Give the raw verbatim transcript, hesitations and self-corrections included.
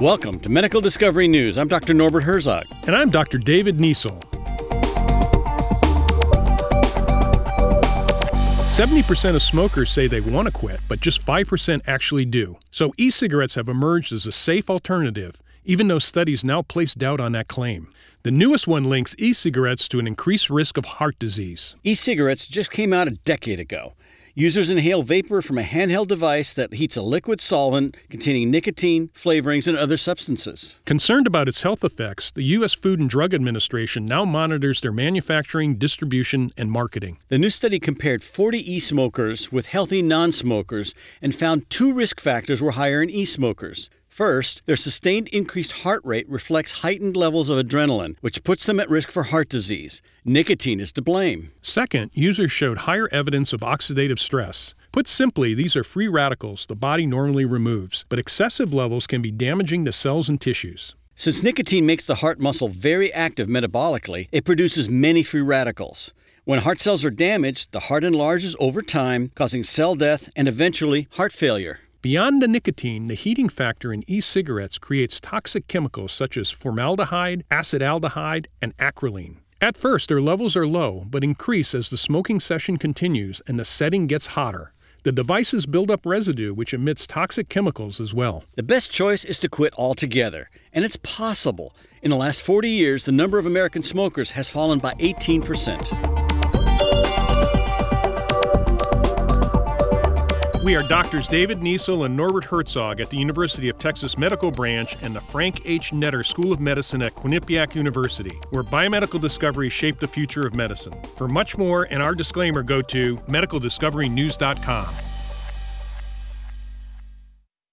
Welcome to Medical Discovery News. I'm Doctor Norbert Herzog. And I'm Doctor David Niesel. seventy percent of smokers say they want to quit, but just five percent actually do. So e-cigarettes have emerged as a safe alternative, even though studies now place doubt on that claim. The newest one links e-cigarettes to an increased risk of heart disease. E-cigarettes just came out a decade ago. Users inhale vapor from a handheld device that heats a liquid solvent containing nicotine, flavorings, and other substances. Concerned about its health effects, the U S Food and Drug Administration now monitors their manufacturing, distribution, and marketing. The new study compared forty e-smokers with healthy non-smokers and found two risk factors were higher in e-smokers. First, their sustained increased heart rate reflects heightened levels of adrenaline, which puts them at risk for heart disease. Nicotine is to blame. Second, users showed higher evidence of oxidative stress. Put simply, these are free radicals the body normally removes, but excessive levels can be damaging to cells and tissues. Since nicotine makes the heart muscle very active metabolically, it produces many free radicals. When heart cells are damaged, the heart enlarges over time, causing cell death and eventually heart failure. Beyond the nicotine, the heating factor in e-cigarettes creates toxic chemicals such as formaldehyde, acetaldehyde, and acrolein. At first, their levels are low, but increase as the smoking session continues and the setting gets hotter. The devices build up residue, which emits toxic chemicals as well. The best choice is to quit altogether, and it's possible. In the last forty years, the number of American smokers has fallen by eighteen percent. We are Doctors David Niesel and Norbert Herzog at the University of Texas Medical Branch and the Frank H. Netter School of Medicine at Quinnipiac University, where biomedical discoveries shape the future of medicine. For much more and our disclaimer, go to medical discovery news dot com.